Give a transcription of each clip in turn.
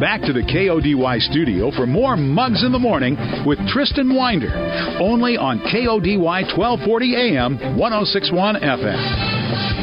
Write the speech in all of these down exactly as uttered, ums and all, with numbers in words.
back to the K O D Y studio for more Mugs in the Morning with Tristan Winder, only on K O D Y twelve forty A M, one oh six point one F M.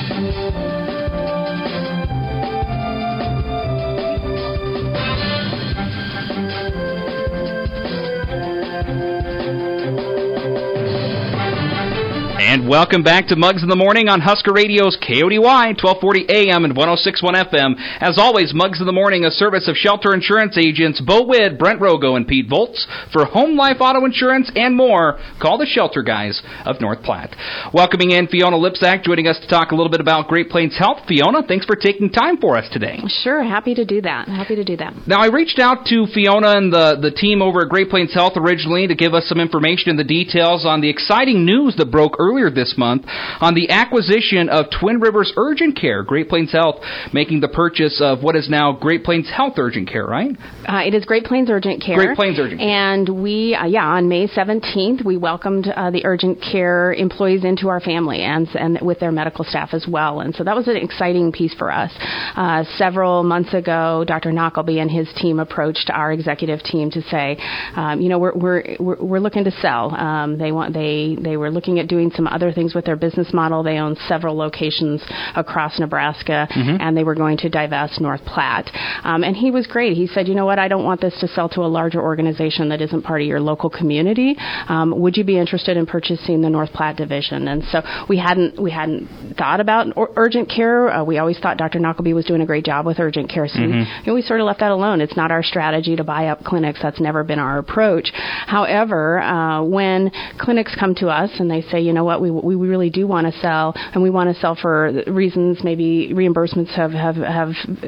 And welcome back to Mugs in the Morning on Husker Radio's K O D Y, twelve forty A M and one oh six point one F M. As always, Mugs in the Morning, a service of Shelter Insurance agents Bo Witt, Brent Rogo, and Pete Volz. For home, life, auto insurance, and more, call the Shelter Guys of North Platte. Welcoming in Fiona Lipsack, joining us to talk a little bit about Great Plains Health. Fiona, thanks for taking time for us today. Sure, happy to do that. Happy to do that. Now, I reached out to Fiona and the, the team over at Great Plains Health originally to give us some information and the details on the exciting news that broke earlier this month on the acquisition of Twin Rivers Urgent Care. Great Plains Health making the purchase of what is now Great Plains Health Urgent Care, right? Uh, it is Great Plains Urgent Care. Great Plains Urgent Care. And we, uh, yeah, on May seventeenth, we welcomed uh, the Urgent Care employees into our family and, and with their medical staff as well. And so that was an exciting piece for us. Uh, several months ago, Doctor Knockleby and his team approached our executive team to say, um, you know, we're, we're, we're, we're looking to sell. Um, they want, they, they were looking at doing some other things with their business model. They own several locations across Nebraska, mm-hmm. and they were going to divest North Platte. Um, and he was great. He said, you know what, I don't want this to sell to a larger organization that isn't part of your local community. Um, would you be interested in purchasing the North Platte division? And so we hadn't we hadn't thought about urgent care. Uh, we always thought Doctor Knockleby was doing a great job with urgent care. So mm-hmm. we, you know, we sort of left that alone. It's not our strategy to buy up clinics. That's never been our approach. However, uh, when clinics come to us and they say, you know what, we we really do want to sell, and we want to sell for reasons maybe reimbursements have, have, have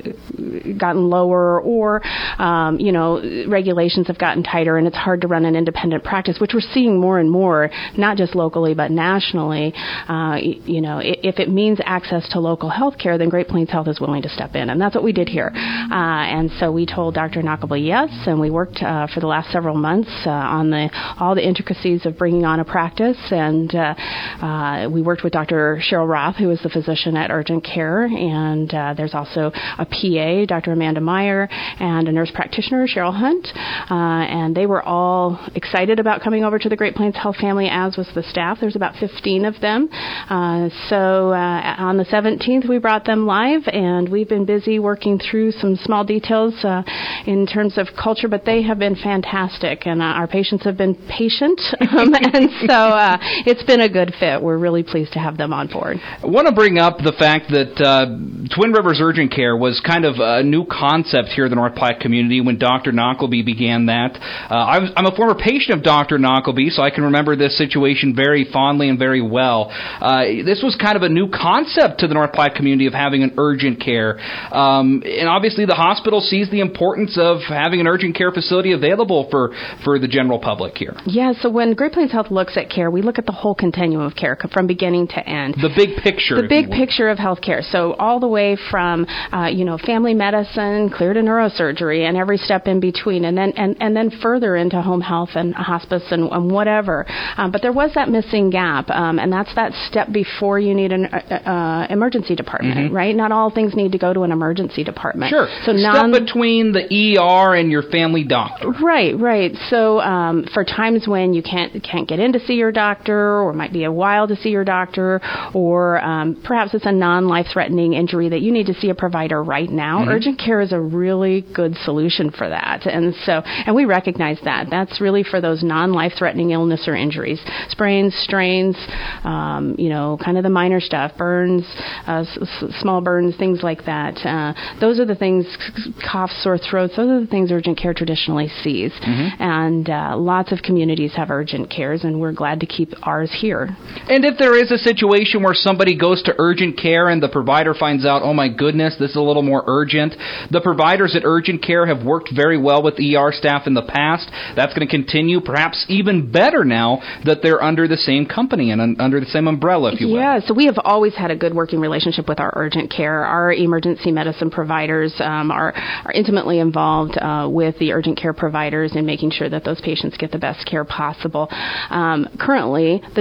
gotten lower, or, um, you know, regulations have gotten tighter, and it's hard to run an independent practice, which we're seeing more and more, not just locally, but nationally. Uh, you know, if it means access to local health care, then Great Plains Health is willing to step in, and that's what we did here. Uh, and so we told Doctor Knockleby yes, and we worked uh, for the last several months uh, on the all the intricacies of bringing on a practice, and uh, uh, we worked with Doctor Cheryl Roth, who is the physician at Urgent Care, and uh, there's also a P A, Doctor Amanda Meyer, and a nurse practitioner, Cheryl Hunt, uh, and they were all excited about coming over to the Great Plains Health family, as was the staff. There's about fifteen of them. Uh, so uh, on the seventeenth, we brought them live, and we've been busy working through some small details uh, in terms of culture, but they have been fantastic, and uh, our patients have been patient, um, and so uh, it's been a good fit. We're really pleased to have them on board. I want to bring up the fact that uh, Twin Rivers Urgent Care was kind of a new concept here in the North Platte community when Doctor Knockleby began that. Uh, I was, I'm a former patient of Doctor Knockleby, so I can remember this situation very fondly and very well. Uh, this was kind of a new concept to the North Platte community of having an urgent care. Um, and obviously the hospital sees the importance of having an urgent care facility available for, for the general public here. Yeah, so when Great Plains Health looks at care, we look at the whole continuum of care from beginning to end. The big picture. The big picture of healthcare. So all the way from, uh, you know, family medicine, clear to neurosurgery, and every step in between, and then and, and then further into home health and hospice and, and whatever. Um, but there was that missing gap, um, and that's that step before you need an uh, uh, emergency department, mm-hmm. right? Not all things need to go to an emergency department. Sure. So step non- between the E R and your family doctor. Right, right. So um, for times when you can't can't get in to see your doctor, or it might be a while to see your doctor, or um, perhaps it's a non-life-threatening injury that you need to see a provider right now, mm-hmm. urgent care is a really good solution for that. And so, and we recognize that. That's really for those non-life-threatening illness or injuries. Sprains, strains, um, you know, kind of the minor stuff, burns, uh, s- s- small burns, things like that. Uh, those are the things, coughs, sore throats, those are the things urgent care traditionally sees. Mm-hmm. And uh, lots of communities have urgent cares, and we're glad to keep ours here. And if there is a situation where somebody goes to urgent care and the provider finds out, oh my goodness, this is a little more urgent, the providers at urgent care have worked very well with E R staff in the past. That's going to continue, perhaps even better now that they're under the same company and un- under the same umbrella, if you will. Yeah, so we have always had a good working relationship with our urgent care. Our emergency medicine providers um, are, are intimately involved uh, with the urgent care providers in making sure that those patients get the best care possible. Um, currently, the two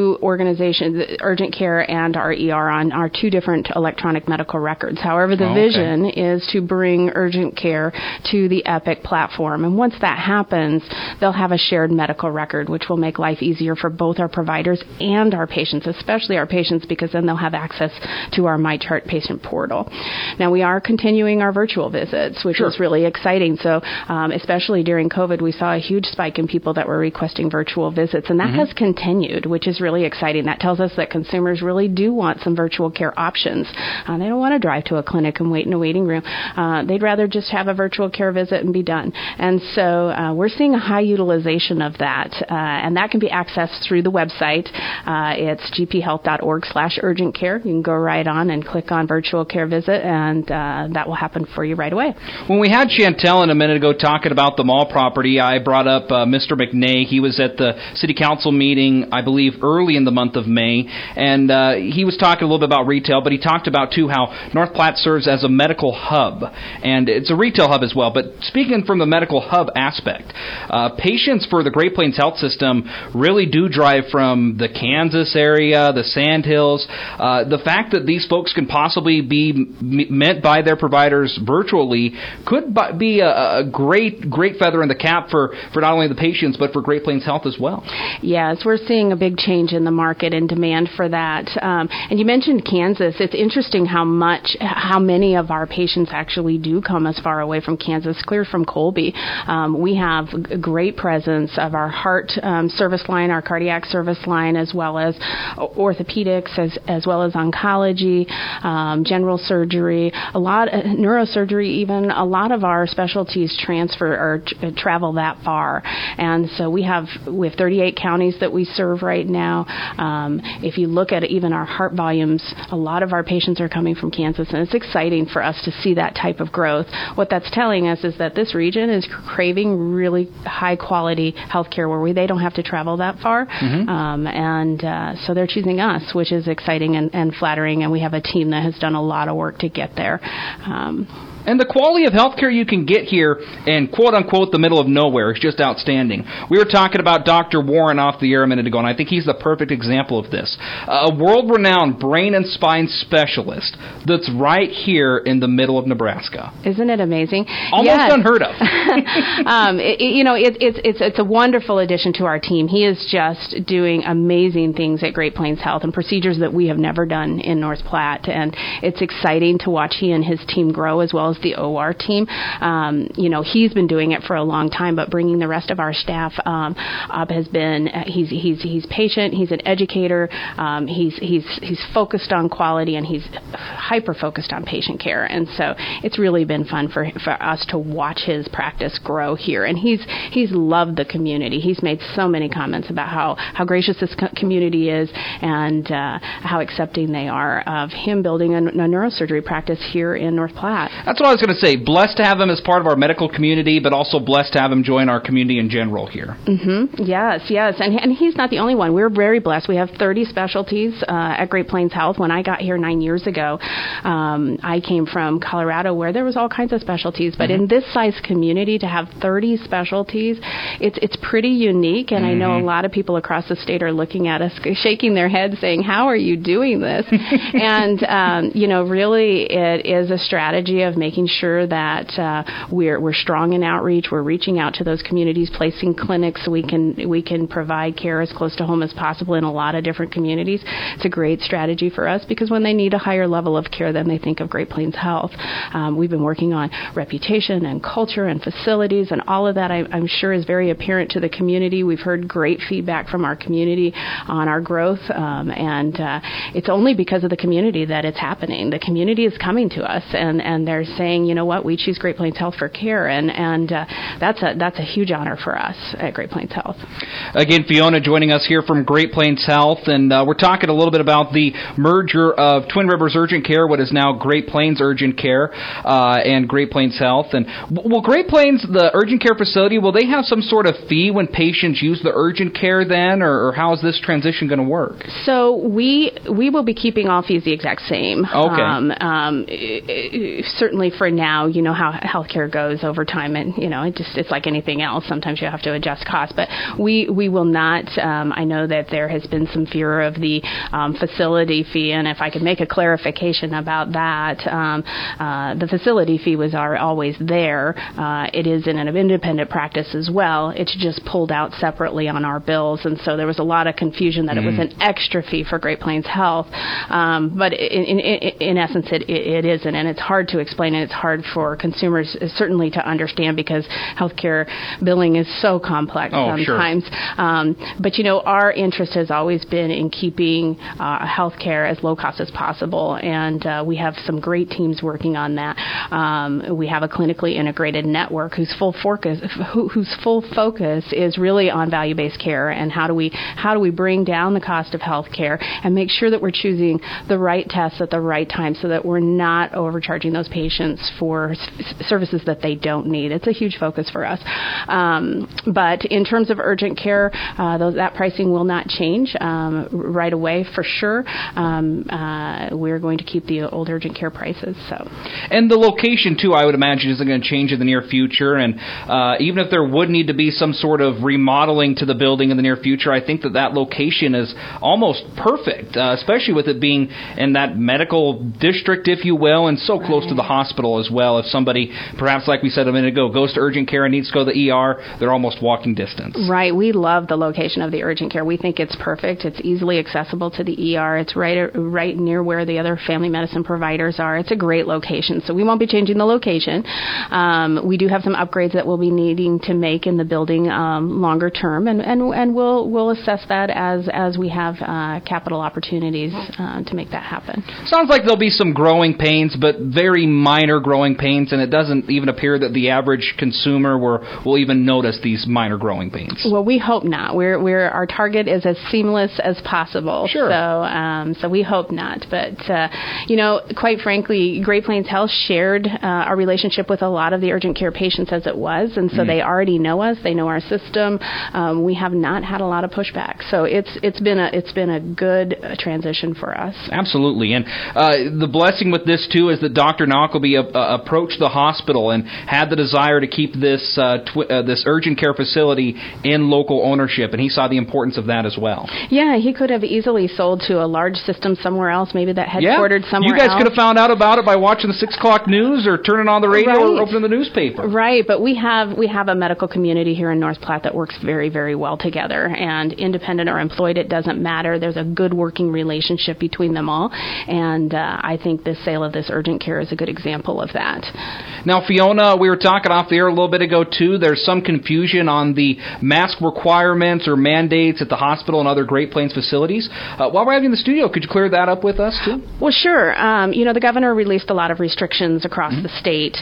two organizations, Urgent Care and our E R, on our two different electronic medical records. However, the oh, okay. vision is to bring Urgent Care to the Epic platform. And once that happens, they'll have a shared medical record, which will make life easier for both our providers and our patients, especially our patients, because then they'll have access to our MyChart patient portal. Now, we are continuing our virtual visits, which sure. is really exciting. So, um, especially during COVID, we saw a huge spike in people that were requesting virtual visits, and that mm-hmm. has continued, which is really exciting. That tells us that consumers really do want some virtual care options. Uh, they don't want to drive to a clinic and wait in a waiting room. Uh, they'd rather just have a virtual care visit and be done. And so uh, we're seeing a high utilization of that, uh, and that can be accessed through the website. Uh, it's g p health dot org slash urgent care. You can go right on and click on virtual care visit, and uh, that will happen for you right away. When we had Chantel in a minute ago talking about the mall property, I brought up uh, Mister McNay. He was at the city council meeting, I believe, early in the month of May, and uh, he was talking a little bit about retail, but he talked about, too, how North Platte serves as a medical hub, and it's a retail hub as well. But speaking from the medical hub aspect, uh, patients for the Great Plains Health System really do drive from the Kansas area, the Sandhills. Uh, the fact that these folks can possibly be m- met by their providers virtually could be a, a great, great feather in the cap for, for not only the patients, but for Great Plains Health as well. Yes, we're seeing a big change in the market and demand for that. Um, and you mentioned Kansas. It's interesting how much, how many of our patients actually do come as far away from Kansas, clear from Colby. Um, we have a great presence of our heart um, service line, our cardiac service line, as well as orthopedics, as, as well as oncology, um, general surgery, a lot, uh, neurosurgery even. A lot of our specialties transfer or t- travel that far. And so we have, we have thirty-eight counties that we serve right now. Um, if you look at even our heart volumes, a lot of our patients are coming from Kansas, and it's exciting for us to see that type of growth. What that's telling us is that this region is craving really high-quality health care where we, they don't have to travel that far. Mm-hmm. Um, and uh, so they're choosing us, which is exciting and, and flattering, and we have a team that has done a lot of work to get there. Um, And the quality of health care you can get here in quote-unquote the middle of nowhere is just outstanding. We were talking about Doctor Warren off the air a minute ago, and I think he's the perfect example of this. Uh, a world-renowned brain and spine specialist that's right here in the middle of Nebraska. Isn't it amazing? Almost yes. unheard of. um, it, you know, it, it's it's it's a wonderful addition to our team. He is just doing amazing things at Great Plains Health and procedures that we have never done in North Platte, and it's exciting to watch he and his team grow as well as the O R team. Um, you know, he's been doing it for a long time, but bringing the rest of our staff um, up has been, uh, he's he's he's patient, he's an educator, um, he's he's he's focused on quality, and he's hyper focused on patient care. And so it's really been fun for for us to watch his practice grow here. And he's he's loved the community. He's made so many comments about how how gracious this co- community is, and uh, how accepting they are of him building a, a neurosurgery practice here in North Platte. That's what I was going to say. Blessed to have him as part of our medical community, but also blessed to have him join our community in general here. Mm-hmm. Yes, yes. And, and he's not the only one. We're very blessed. We have thirty specialties uh, at Great Plains Health. When I got here nine years ago, um, I came from Colorado where there was all kinds of specialties. But mm-hmm. in this size community, to have thirty specialties, it's it's pretty unique. And mm-hmm. I know a lot of people across the state are looking at us, shaking their heads, saying, how are you doing this? and, um, you know, really it is a strategy of making sure that uh, we're we're strong in outreach. We're reaching out to those communities, placing clinics so we can we can provide care as close to home as possible in a lot of different communities. It's a great strategy for us because when they need a higher level of care, then they think of Great Plains Health. Um, we've been working on reputation and culture and facilities, and all of that I, I'm sure is very apparent to the community. We've heard great feedback from our community on our growth, um, and uh, it's only because of the community that it's happening. The community is coming to us, and, and they're saying, you know what, we choose Great Plains Health for care, and and uh, that's a that's a huge honor for us at Great Plains Health. Again, Fiona joining us here from Great Plains Health, and uh, we're talking a little bit about the merger of Twin Rivers Urgent Care, what is now Great Plains Urgent Care, uh, and Great Plains Health. And will Great Plains, the urgent care facility, will they have some sort of fee when patients use the urgent care then, or, or how is this transition going to work? So we we will be keeping all fees the exact same. Okay. Um, um, certainly certainly for now, you know how healthcare goes over time, and you know it just it's like anything else. Sometimes you have to adjust costs, but we we will not. Um, I know that there has been some fear of the um, facility fee, and if I could make a clarification about that, um, uh, the facility fee was are always there. Uh, it is in an independent practice as well. It's just pulled out separately on our bills, and so there was a lot of confusion that mm. it was an extra fee for Great Plains Health, um, but in, in, in essence, it, it isn't, and it's hard to explain, and it's hard for consumers certainly to understand because healthcare billing is so complex oh, sometimes. Sure. Um, but you know, our interest has always been in keeping uh, healthcare as low cost as possible, and uh, we have some great teams working on that. Um, we have a clinically integrated network whose full focus, who, whose full focus is really on value-based care and how do we how do we bring down the cost of healthcare and make sure that we're choosing the right tests at the right time so that we're not overcharging those patients for s- services that they don't need. It's a huge focus for us. Um, but in terms of urgent care, uh, those, that pricing will not change um, right away for sure. Um, uh, we're going to keep the old urgent care prices. So, and the location too, I would imagine, isn't going to change in the near future. And uh, even if there would need to be some sort of remodeling to the building in the near future, I think that that location is almost perfect, uh, especially with it being in that medical district, if you will, and so close right. to the hospital as well. If somebody, perhaps like we said a minute ago, goes to urgent care and needs to go to the E R, they're almost walking distance. Right. We love the location of the urgent care. We think it's perfect. It's easily accessible to the E R. It's right right near where the other family medicine providers are. It's a great location. So we won't be changing the location. Um, we do have some upgrades that we'll be needing to make in the building um, longer term, and, and and we'll we'll assess that as as we have uh, capital opportunities uh, to make that happen. Sounds like there'll be some growing pains, but very minor growing pains, and it doesn't even appear that the average consumer will, will even notice these minor growing pains. Well, we hope not. We're we're our target is as seamless as possible. Sure. So um, so we hope not. But uh, you know, quite frankly, Great Plains Health shared uh, our relationship with a lot of the urgent care patients as it was, and so mm. they already know us. They know our system. Um, we have not had a lot of pushback. So it's it's been a it's been a good uh, transition for us. Absolutely. And uh, the blessing with this too is that Doctor Knockleby uh, approached the hospital and had the desire to keep this uh, tw- uh, this urgent care facility in local ownership, and he saw the importance of that as well. Yeah, he could have easily sold to a large system somewhere else, maybe that headquartered yeah. somewhere else. You guys else. could have found out about it by watching the six o'clock news or turning on the radio right. or opening the newspaper. Right, but we have we have a medical community here in North Platte that works very, very well together, and independent or employed, it doesn't matter. There's a good working relationship between them all, and uh, I think the sale of this urgent care is a good example of that. Now, Fiona, we were talking off the air a little bit ago, too. There's some confusion on the mask requirements or mandates at the hospital and other Great Plains facilities. Uh, while we're having in the studio, could you clear that up with us, too? Well, sure. Um, you know, the governor released a lot of restrictions across mm-hmm. the state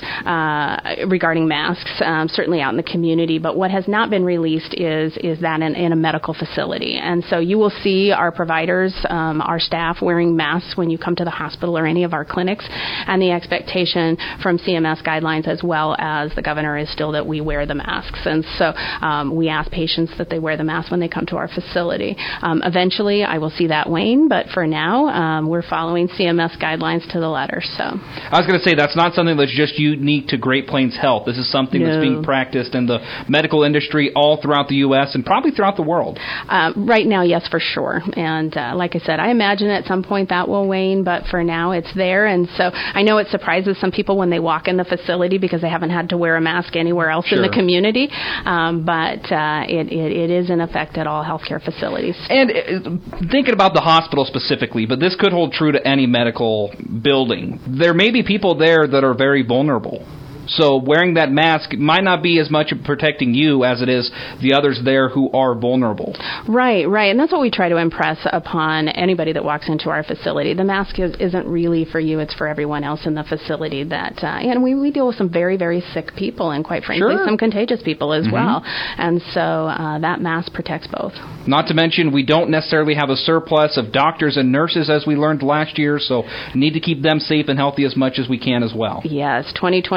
uh, regarding masks, um, certainly out in the community, but what has not been released is is that in, in a medical facility. And so you will see our providers, um, our staff wearing masks when you come to the hospital or any of our clinics, and the expectation from C M S guidelines as well as the governor is still that we wear the masks. And so um, we ask patients that they wear the mask when they come to our facility. Um, eventually, I will see that wane, but for now, um, we're following C M S guidelines to the letter. So I was going to say that's not something that's just unique to Great Plains Health. This is something no. that's being practiced in the medical industry all throughout the U S and probably throughout the world. Uh, right now, yes, for sure. And uh, like I said, I imagine at some point that will wane, but for now it's there. And so I know it surprises some people when they walk in the facility because they haven't had to wear a mask anywhere else sure. in the community. Um, but uh, it, it, it is in effect at all healthcare facilities. And uh, thinking about the hospital specifically, but this could hold true to any medical building, there may be people there that are very vulnerable. So wearing that mask might not be as much protecting you as it is the others there who are vulnerable. Right, right. And that's what we try to impress upon anybody that walks into our facility. The mask is, isn't really for you. It's for everyone else in the facility. That uh, And we, we deal with some very, very sick people and, quite frankly, sure. some contagious people as mm-hmm. well. And so uh, that mask protects both. Not to mention, we don't necessarily have a surplus of doctors and nurses as we learned last year, so need to keep them safe and healthy as much as we can as well. Yes, twenty twenty was a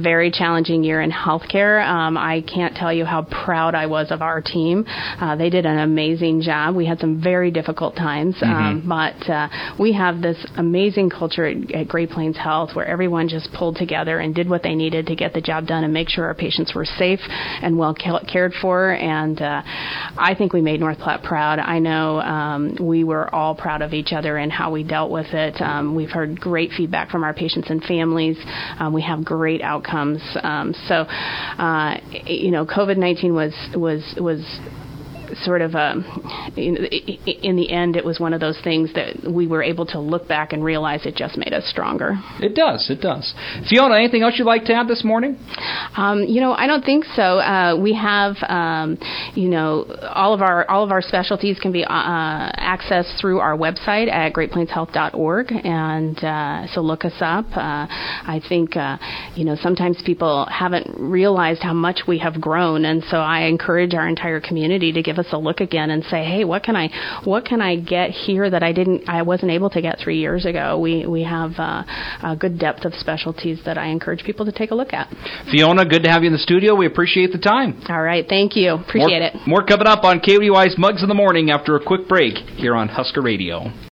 very challenging year in healthcare. Um, I can't tell you how proud I was of our team. Uh, they did an amazing job. We had some very difficult times, um, mm-hmm. but uh, we have this amazing culture at, at Great Plains Health where everyone just pulled together and did what they needed to get the job done and make sure our patients were safe and well cared for. And uh, I think we made North Platte proud. I know um, we were all proud of each other and how we dealt with it. Um, we've heard great feedback from our patients and families. Um, we have great outcomes. Um, so, uh, you know, COVID nineteen was was was. sort of a, in the end, it was one of those things that we were able to look back and realize it just made us stronger. It does, it does. Fiona, anything else you'd like to add this morning? Um, you know, I don't think so. Uh, we have, um, you know, all of our all of our specialties can be uh, accessed through our website at great plains health dot org, and uh, so look us up. Uh, I think, uh, you know, sometimes people haven't realized how much we have grown, and so I encourage our entire community to give us a look again and say, hey, what can I what can I get here that I didn't I wasn't able to get three years ago? We we have uh, a good depth of specialties that I encourage people to take a look at. Fiona, good to have you in the studio. We appreciate the time. All right, thank you. Appreciate more, it. More coming up on K O D Y's Mugs in the Morning after a quick break here on Husker Radio.